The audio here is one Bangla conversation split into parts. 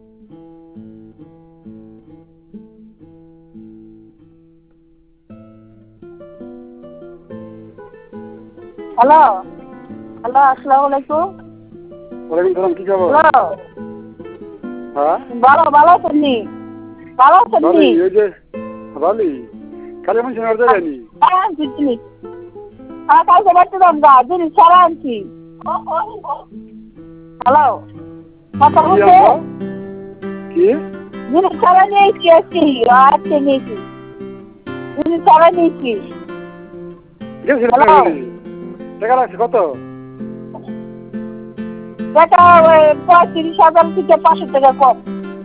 হ্যালো হ্যালো, আসসালামু আলাইকুম। ওয়ালাইকুম সালাম, কি খবর? হ্যালো, হ্যাঁ ভালো ভালো আছেন নি? ভালো আছেন নি? ভালোই, ওই যে ভালোই। কালী মানুষ নড়তে যায়নি। হ্যাঁ আনছি জিনিস। হ্যাঁ কালকে বাড়তে দাম গা, জিনিস সারা আনছি। হ্যালো, কথা কি বলছে? আনছো? কি? জিনিস সারা নিয়েছি আজকে নিয়েছি। জিনিস সারা নিয়েছি। গেছিল হ্যালো, টাকা লাগছে কত? টাকা ওই ৩৫,০০০ থেকে ৫০০ টাকা কম।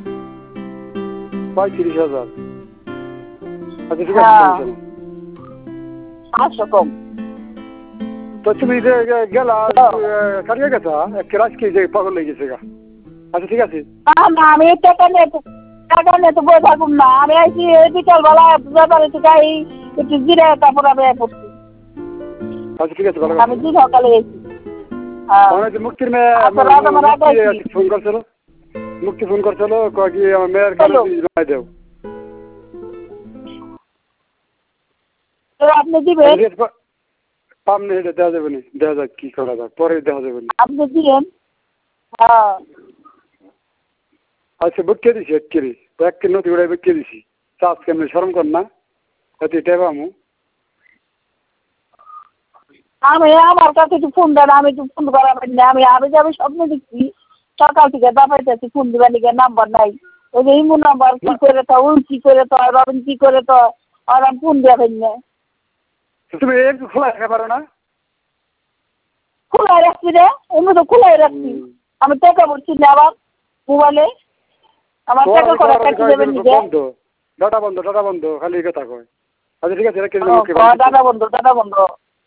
৩৫,০০০। আচ্ছা ঠিক আছে, হ্যাঁ সমস্যা নেই। ৫০০ কম। তো তুমি যে গেলা কারিয়ে গেছা এক রাজকে যে পাগল লেগে গেছে গা। আচ্ছা ঠিক আছে। না আমি টাকা নিয়ে তো বই থাকুম না। আমি আইছি বিকাল বেলা ব্যাপারে তো গাই একটু জিরে তারপর আমি পড়ছি। আচ্ছা ঠিক আছে, ভালো আমি কথা। দিন সকালে গেছি। হ্যাঁ অনেক মুক্তির মেয়ে আচ্ছা রাত আমার আগে মুক্তি আইছি। ফোন করছিল। মুক্তি ফোন করছিল কয় কি আমার মেয়ের গানে হ্যালো, জমা দেও। তো আপনি দিবেন? পাম নেই, এটা দেওয়া যাবে না, দেখা যাক কি করা যাক, পরে দেখা যাবে না। আপনি দিবেন? হ্যাঁ আচ্ছা বুটকে দিছি এক কেজি, এক কেজি নদী উড়াই বুটকে দিছি। চাষ কেমনি শরম কর না, এত টেবামু। আমি আমার কাছে একটু ফোন দেন, আমি একটু ফোন করাবেন না। আমি আমি যাবে স্বপ্ন দেখছি সকাল থেকে দাবাইতেছি, ফোন দিবার লিগে নাম্বার নাই। ওই যে ইমু নাম্বার কি করে তো, উল কি করে তো, রবিন কি করে তো, আর আমি ফোন দেবেন না। তুমি একটু খোলা রাখতে পারো না? খোলাই রাখছি রে, এমনি তো খোলাই রাখছি। আমি টাকা বলছি না আবার মোবাইলে, আমার টাকা করে কাটি দেবেন নিজে। বন্ধ, ডাটা বন্ধ, ডাটা বন্ধ, খালি এই কথা কয়। আচ্ছা ঠিক আছে, রেখে দিলাম, ওকে ভালো কিছু। দাদা বন্ধু দাদা বন্ধু।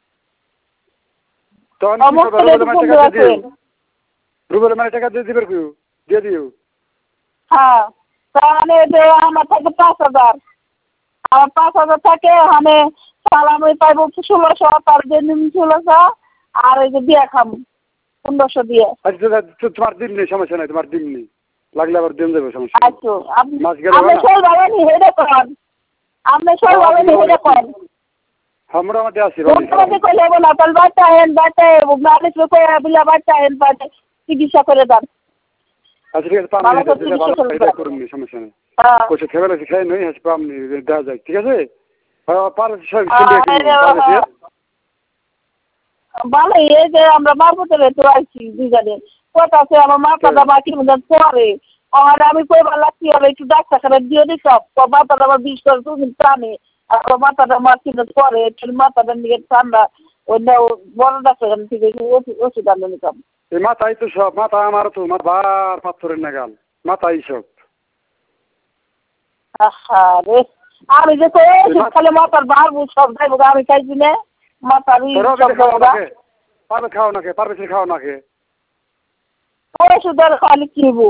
তখন কি অমুক করবো? করে একটু রুবেলের ফোন টাকা দিয়ে দিও। রাখেন। রুবেলের মানে টাকা দিয়ে দিবে কেউ, দিয়ে দিও। হ্যাঁ তাহলে যে আমার থাকে ৫,০০০, আমার ৫,০০০ থাকে মানে সালামি পাইব ১৬০০, তার জন্য ১৬০০, আর এই যে বিয়া খাম ১৫০০ দিয়ে। আচ্ছা তোমার দিন নেই, সমস্যা নাই, তোমার দিন নেই, লাগলে আবার দিন দেবে, সমস্যা নেই। আচ্ছা মাছ গেলে আপনি হবে না। সই ভাবেনি হেডে করেন, আপনি সই ভাবেনি হেডে করেন। আমরা আমাদের আছি ভালো মোটামুটি করলে হবে না, তাহলে বাচ্চা হেন বাচ্চা মানুষ বিলা বাচ্চা হেন বাচ্চা চিকিৎসা করে দেন। আচ্ছা ঠিক আছে, পাম ভালো নেই, করে যেটা চিকিৎসা ভালো করে এটা দেন। করুন, সমস্যা নেই। হ্যাঁ কোথাও খেয়ে বেলা খাই নই, হ্যাঁ পাম নেই, দেওয়া যায়, ঠিক আছে। পারলে সব চিন্তা পারলে ভালো এই যে আমরা মারপত্রে তো আইছি দুজনে কথা আছে, আমার মাথাটা বাকি পরে আর আমি কইবার লাগছি আর একটু ডাক্তারখানা দিয়ে দিতাম, মাথাটা আমার বিষ করে তুমি টানে, আর মাথাটা মারছি পরে একটু মাথাটা নিয়ে ঠান্ডা অন্য বড় ডাক্তারখানা থেকে ওষুধ আনে নিতাম। এই মাথায় তো সব, মাথা আমার তো বার পাথরের নাগাল, মাথায় সব। রে আমি যে কই ওষুধ খালে মাথার বাড়বো সব যাইব, আমি খাইছি না মাথারই সব খাও যাবো। নাকে, পারবে খাও নাকে, পারবে খাও নাকে। ওষুধ আর খালি কিনবো,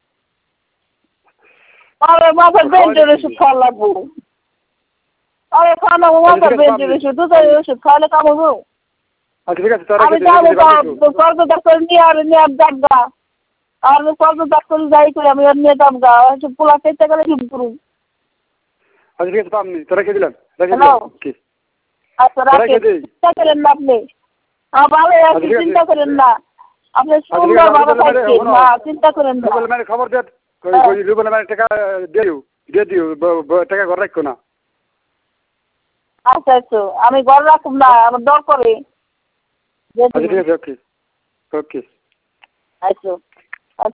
আরে মাথার বেঞ্চের ওষুধ খাওয়া লাগবো। আরে খানা মাথার বেঞ্চের ওষুধ, দুধের ওষুধ খাওয়ালে কাম হবো। আচ্ছা ঠিক আছে, আমি যাবো কর্জ ডাক্তার নিয়ে আর নিয়ে যাবগা, আর কর্জ ডাক্তার যাই করে আমি আর নিয়ে যাবগা, পোলা খেতে গেলে কি করুন। আচ্ছা ঠিক আছে, পামনি তো রেখে দিলাম, রেখে হ্যালো দিলাম কি আচ্ছা রাখেন, চিন্তা করেন না আপনি, ভালো আছি, চিন্তা করেন না আপনি, সুন্দর ভাবে থাকছেন, না চিন্তা করেন না। রুবেল মানে খবর দে, রুবেল মানে টাকা দিয়ে দিও, টাকা ঘর রাখো না। আচ্ছা আচ্ছা আমি ঘরে রাখুন না, আমার দরকারে। আচ্ছা ঠিক আছে, ওকে ওকে। আচ্ছা।